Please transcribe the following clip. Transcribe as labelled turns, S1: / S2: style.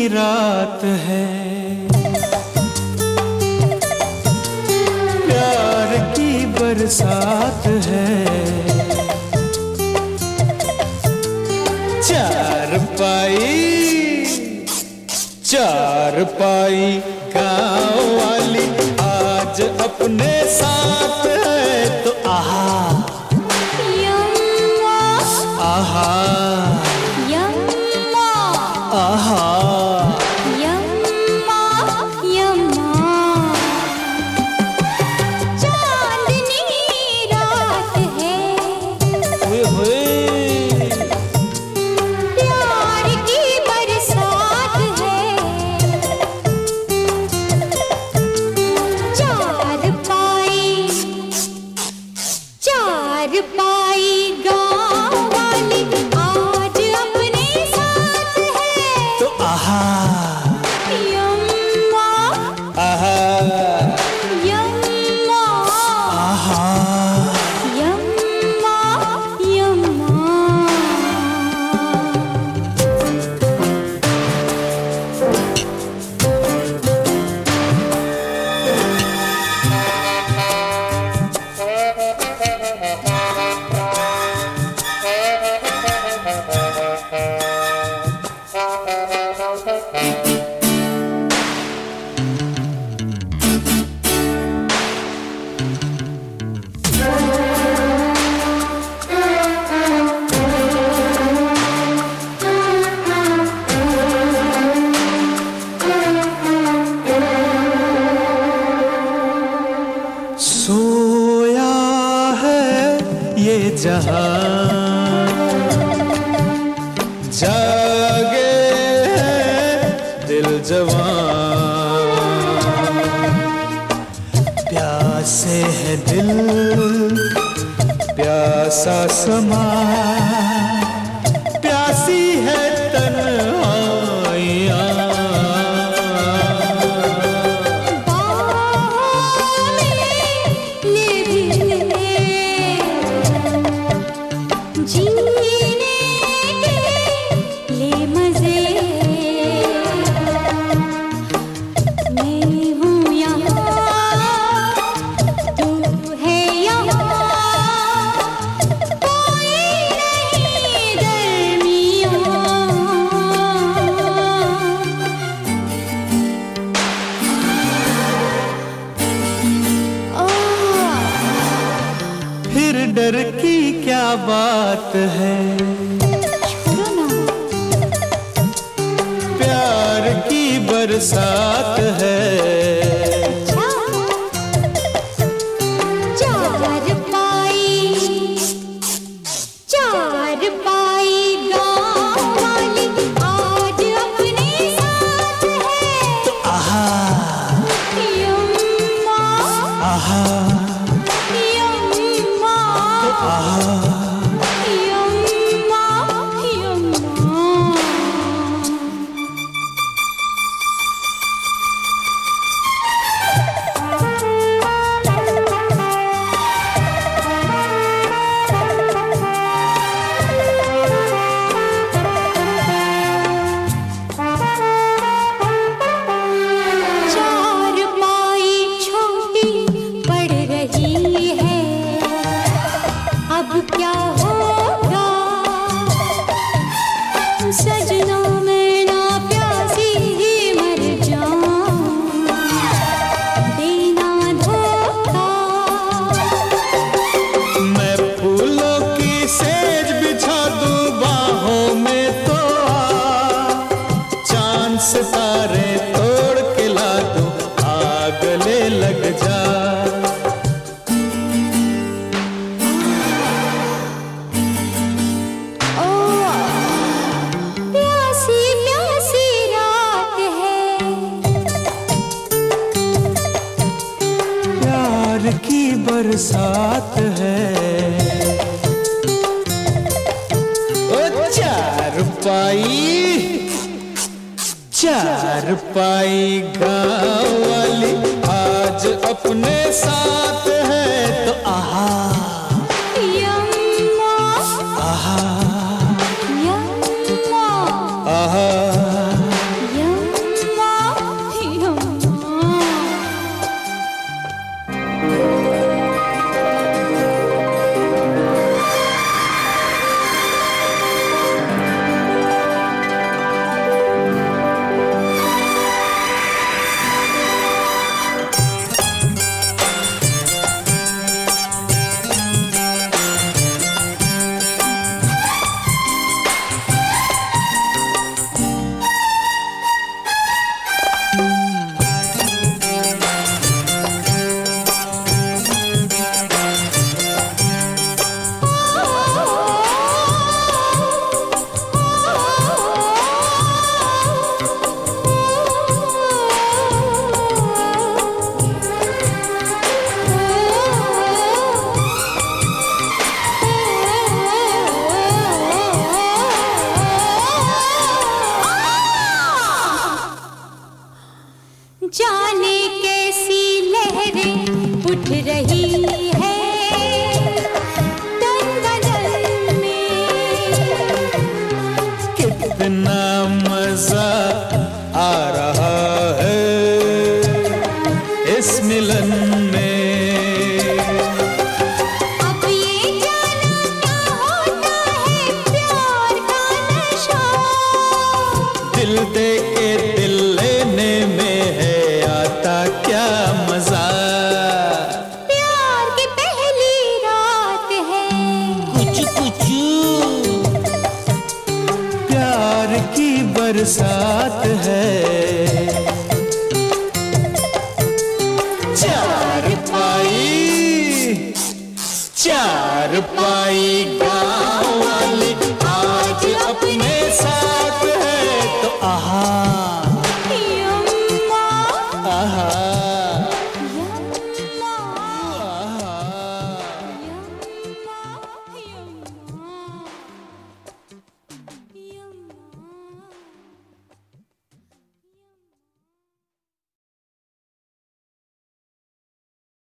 S1: रात है, प्यार की बरसात है। चार पाई गाँव वाली आज अपने साथ है, तो आहा
S2: यम्मा
S1: आहा
S2: यम्मा
S1: आहा
S2: यम्मा यम्मा। चांदनी रात है,
S1: ओए होए
S2: प्यार की बरसात है। चार पाई गाँव वाली आज अपने साथ है,
S1: तो आहा
S2: यम्मा
S1: आहा
S2: यम्मा
S1: आहा।
S2: यम्मा यम्मा।
S1: सोया है ये जहां, जागे है दिल जवां, प्यासे है दिल प्यासा समा, प्यासी है तन्हाइयां। फिर डर की क्या बात है, प्यार की बरसात है।
S2: चार पाई गाँव वाली आज अपने साथ है,
S1: तो आहा
S2: यम्मा
S1: आहा
S2: यम्मा
S1: आहा।
S2: यम्मा यम्मा। चार पाई छोटी पड़ रही है, अब क्या होगा सजना, मैं ना प्यासी ही मर जाऊं, देना धोखा।
S1: मैं फूलों की सेज बिछा दूं बाहों में, तो चांद सितारे तोड़ के ला दूं, आ गले लग जा।
S2: ओ प्यासी प्यासी रात है,
S1: प्यार की बरसात है। ओ चार पाई गाँव वाली आज अपने साथ है, तो आहा
S2: यम्मा
S1: आहा
S2: यम्मा
S1: आहा
S2: यम्मा।
S1: बरसात है। चार पाई